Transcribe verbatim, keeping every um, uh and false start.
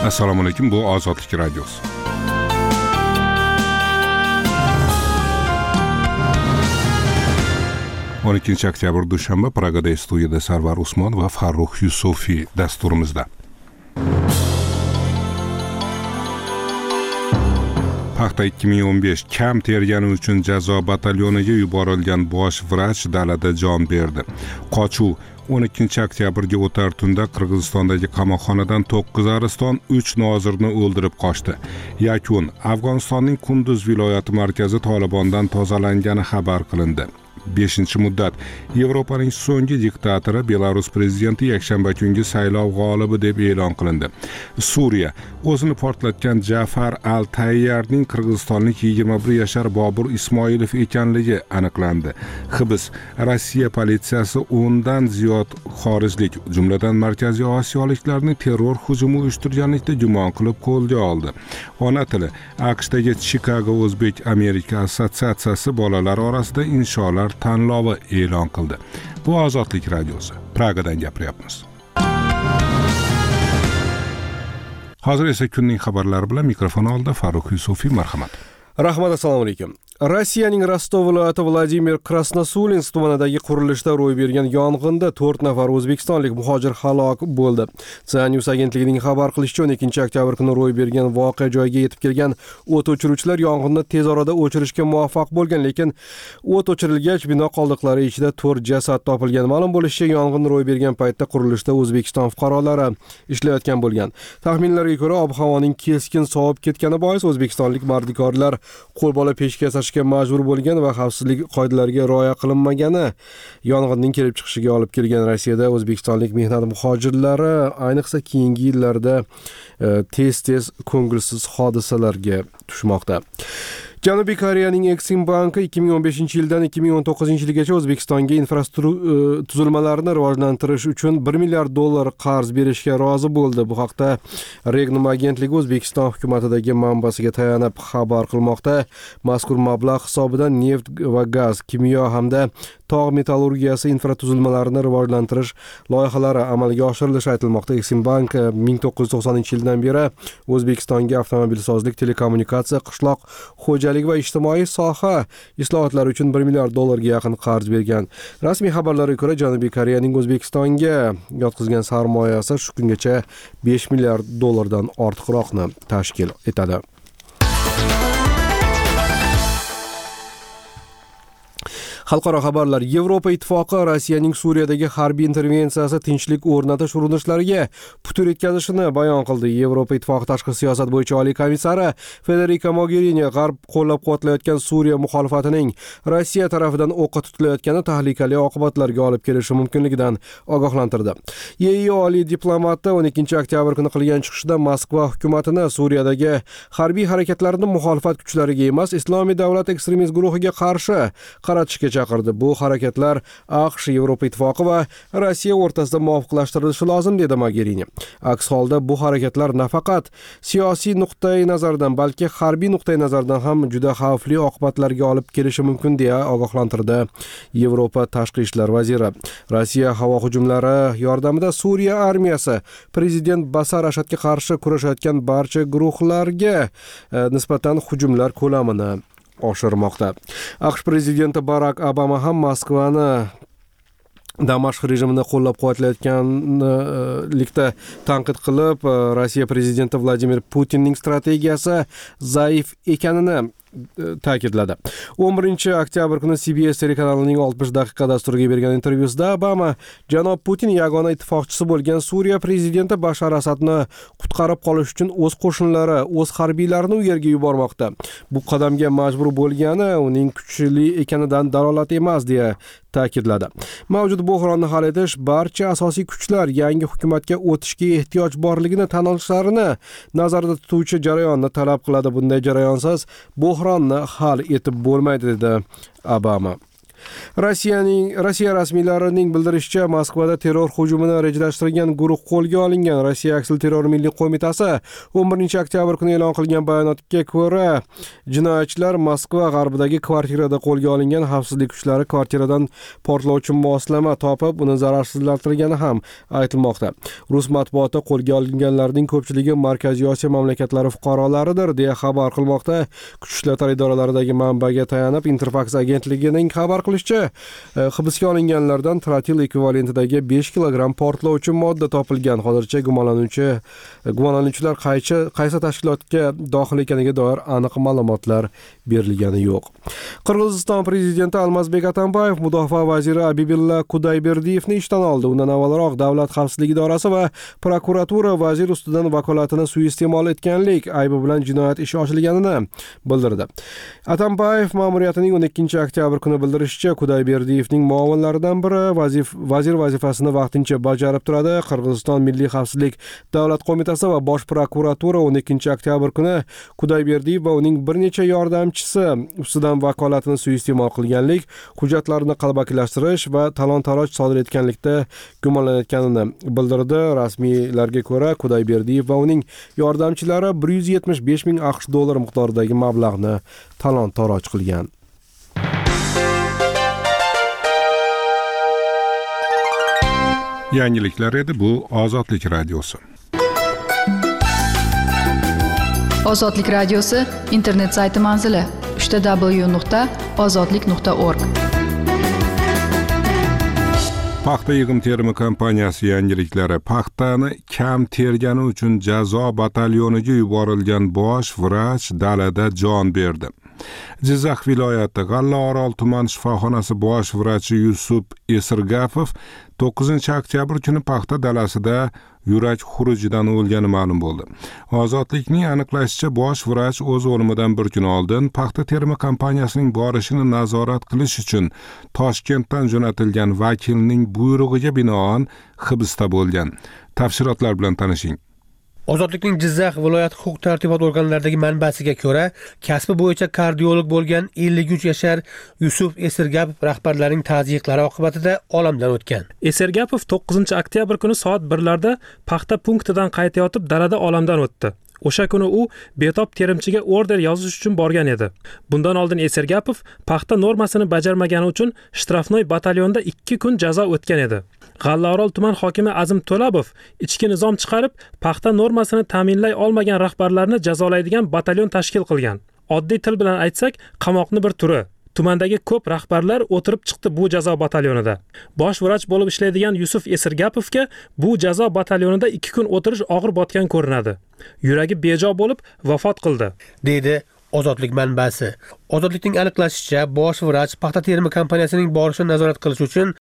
Assalomu alaykum, bu Ozodlik radiosi. o'n ikkinchi oktyabr dushanba, Pragada studiyada Sarvar Usmon va Farruh Yusufiy dasturimizda. Paxta ikki ming o'n besh kam tergani uchun jazo batalyoniga yuborilgan bosh vrach dalada jon berdi. Qochuv o'n ikkinchi oktyabrga o'tar tunda Qirg'izistondagi qamoqxonadan to'qqiz ariston uch nozirni o'ldirib qochdi. Yakun Afg'onistonning Kunduz viloyati markazi Tolibondan tozalangani xabar qilindi. beshinchi muddat Yevropaning so'nggi diktatori Belarus prezidenti yakshanba kungi saylov g'olibi deb e'lon qilindi. Suriya o'zini portlatgan Jafar al-Tayyarning qirg'izistonlik yigirma bir yashar Bobur Ismoilov ekanligi aniqlandi. Hibs Rossiya politsiyasi o'ndan ziyod xorijlik, jumladan Markaziy Osiyoliklarni terror hujumi uyushtirganlikda gumon qilib qo'lga oldi. Ona tili AQShdagi Chicago O'zbek Amerika assotsiatsiyasi bolalar orasida insholar tanlovi e'lon qildi. Bu Ozodlik radiosi. Pragadan gapiryapmiz. Hozir esa kunning xabarlari bilan mikrofon oldida Farruh Yusufiy, marhamat. Rahmat, assalomu alaykum. Rossiyaning Rostov viloyati Vladimir Krasnosulinsk tumanidagi qurilishda ro'y bergan yong'inda to'rt nafar o'zbekistonlik muhojir halok bo'ldi. News agentligining xabar qilishicha, o'n ikkinchi oktyabr kuni ro'y bergan voqea joyiga yetib kelgan o't o'chiruvchilar yong'inni tez orada o'chirishga muvaffaq bo'lgan, lekin o't o'chirilgach bino qoldiqlari ichida to'rt jasad topilgan. Ma'lum bo'lishicha, yong'in ro'y bergan paytda qurilishda O'zbekiston fuqarolari ishlayotgan bo'lgan. Taxminlarga ko'ra, ob-havoning keskin sovib ketgani bois o'zbekistonlik mardikorlar qo'lbola peshga yasashga majbur bo'lgan va xavfsizlik qoidalariga rioya qilinmagani yong'inning kelib chiqishiga olib kelgan. Rossiyada o'zbekistonlik mehnat muhojirlari ayniqsa keyingi yillarda tez-tez ko'ngilsiz hodisalarga tushmoqda. Janubiy Koreyaning Exim banki ikki ming o'n beshinchi yildan ikki ming o'n to'qqizinchi yilgacha O'zbekistonga infratuzilmalarni tuzilmalarni rivojlantirish uchun bir milliard dollar qarz berishga rozi bo'ldi. Bu haqda Regnum agentligi O'zbekiston hukumatidagi manbasiga tayanib xabar qilmoqda. Mazkur mablag' hisobidan neft va gaz, kimyo hamda tog' metallurgiyasi infratuzilmalarini rivojlantirish loyihalari amalga oshirilishi aytilmoqda. Exim bank ming to'qqiz yuz to'qsoninchi yildan beri O'zbekistonga avtomobilsozlik, telekommunikatsiya, qishloq xo'jalik va ijtimoiy soha islohotlari uchun bir milliard dollarga yaqin qarz bergan. Rasmiy xabarlarga ko'ra, Janubiy Koreyaning O'zbekistonga yotqizgan sarmoyasi shu kungacha besh milliard dollardan ortiqroqni tashkil etadi. Xalqaro xabarlar. Yevropa ittifoqi Rossiyaning Suriyadagi harbiy intervensiyasi tinchlik o'rnatish urinishlariga putur yetkazishini bayon qildi. Yevropa ittifoqi tashqi siyosat bo'yicha oliy komissari Federica Mogherini g'arb qo'llab-quvvatlayotgan Suriya muxolifatining Rossiya tarafidan o'qqa tutilayotgani tahlikali oqibatlarga olib kelishi mumkinligidan ogohlantirdi. E I oliy diplomati o'n ikkinchi oktyabr kuni qilgan chiqishida Moskva hukumatini Suriyadagi harbiy harakatlarni muxolifat kuchlariga emas, Islomiy davlat ekstremist guruhiga qarshi qaratishga chaqirdi. Bu harakatlar AQSh, Yevropa ittifoqi va Rossiya o'rtasida muvofiqlashtirilishi lozim, dedi Mogherini. Aks holda bu harakatlar nafaqat siyosiy nuqtai nazardan, balki harbiy nuqtai nazardan ham juda xavfli oqibatlarga olib kelishi mumkin, deya ogohlantirdi Yevropa tashqi ishlar vaziri. Rossiya havo hujumlari yordamida Suriya armiyasi prezident Basar Asadga qarshi kurashayotgan barcha guruhlarga nisbatan hujumlar ko'lamini oshirmoqda. AQSh prezidenti Barak Obama ham Moskvani Damashq rejimini qo'llab-quvvatlayotganlikda tanqid qilib, Rossiya prezidenti Vladimir Putinning strategiyasi zaif ekanini ta'kidladi. o'n birinchi oktyabr kuni C B S telekanalining oltmish daqiqa dasturiga bergan intervyusida Obama janob Putin yagona ittifoqchisi bo'lgan Suriya prezidenti Bashar Asadni qutqarib qolish uchun o'z qo'shinlari, o'z harbiylarini u yerga yubormoqda. Bu qadamga majbur bo'lgani uning kuchli ekanidan dalolat emas, deya ta'kidladi. Mavjud buhronni hal etish barcha asosiy kuchlar yangi hukumatga o'tishga ehtiyoj borligini tan olishlarini nazarda tutuvchi jarayonni talab qiladi. Bunday jarayonsiz buhronni hal etib bo'lmaydi, dedi Obama. Rossiyaning Rossiya rasmiylarining bildirishicha, Moskvada terror hujumini rejalashtirgan guruh qo'lga olingan. Rossiya aksilterror milliy qo'mitasi o'n birinchi oktyabr kuni e'lon qilgan bayonotga ko'ra, jinoyatchilar Moskva g'arbidagi kvartirada qo'lga olingan. Xavfsizlik kuchlari kvartiradan portlovchi moslama topib, uni zararsizlantirgani ham aytilmoqda. Rus matbuoti qo'lga olinganlarning ko'pchiligi Markaziy Osiyo mamlakatlari fuqarolaridir deya xabar qilmoqda. Kuch ishlar idoralaridagi manbaga tayanib, Interfax agentligining xabar qilishicha, hibsga olinganlardan trotil ekvivalentidagi besh kilogramm portlovchi modda topilgan. Hozircha gumonlanuvchi gumonlanuvchilar qaysi qaysi tashkilotga dohil ekaniga doir aniq ma'lumotlar berilgani yo'q. Qirg'iziston prezidenti Almazbek Atambayev mudofaa vaziri Abibilla Kudayberdiyevni ishdan oldi. Undan avvalroq Davlat xavfsizlik idorasi va prokuratura vazir ustidan vakolatini suiiste'mol etganlik aybi bilan jinoyat ishi ochilganini bildirdi. Atambayev ma'muriyatining o'n ikkinchi oktyabr kuni bildirishicha, Kudayberdiyevning muovinlaridan biri vazif vazir vazifasini vaqtincha bajarib turadi. Qirg'iziston Milliy xavfsizlik davlat qo'mitasi va bosh prokuratura o'n ikkinchi oktyabr kuni Kudayberdiyev va uning bir necha yordamchisi ustidan vakolatini suiiste'mol qilganlik, hujjatlarni qalbakilashtirish va talon-taroj sodir etganlikda gumonlanayotganini bildirdi. Rasmiylarga ko'ra, Kudayberdiyev va uning yordamchilari bir yuz yetmish besh ming AQSh dollar miqdoridagi mablag'ni talon-taroj qilgan. Yangiliklar edi, bu Ozodlik radiosi. Ozodlik radiosi internet sayti manzili uch w nuqta ozodlik nuqta org. Paxta yig'im terimi kompaniyasi yangiliklari. Paxtani kam tergani uchun jazo batalyoniga yuborilgan bosh vrach dalada jon berdi. Jizzax viloyati G'allaorol tuman shifoxonasi bosh vrachi Yusuf Esirgapov to'qqizinchi oktyabr kuni paxta dalasida yurak xurujidan o'lgani ma'lum bo'ldi. Ozodlikning aniqlashicha, bosh vrach o'z o'limidan bir kun oldin paxta terimi kompaniyasining borishini nazorat qilish uchun Toshkentdan jo'natilgan vakilning buyrug'iga binoan hibsda bo'lgan. Tafsilotlar bilan tanishing. Ozodlikning Jizzax viloyat huquq-tartibot organlaridagi manbasiga ko'ra, kasbi bo'yicha kardiolog bo'lgan ellik uch yashar Yusuf Esirgapov rahbarlarining tazyiqlari oqibatida olamdan o'tgan. Esirgapov to'qqizinchi oktyabr kuni soat birlarda paxta punktidan qaytayotib dalada olamdan o'tdi. O'sha kuni u betob terimchiga order yozish uchun borgan edi. Bundan oldin Esirgapov paxta normasini bajarmagani uchun shtrafnoy batalyonda ikki kun jazo o'tgan edi. G'allaorol tuman hokimi Azim To'labov ichki nizom chiqarib, paxta normasini ta'minlay olmagan rahbarlarni jazolaydigan batalyon tashkil qilgan. Oddiy til bilan aytsak, qamoqni bir turi. Tumandagi ko'p rahbarlar o'tirib chiqdi bu jazo batalyonida. Bosh vrach bo'lib ishlaydigan Yusuf Esirgapovga bu jazo batalyonida ikki kun o'tirish og'ir botgan ko'rinadi. Yuragi bejo bo'lib vafot qildi, deydi Ozodlik manbasi. Ozodlikning aniqlashicha, bosh vrach paxta terimi kompaniyasining borishini nazorat qilish uchun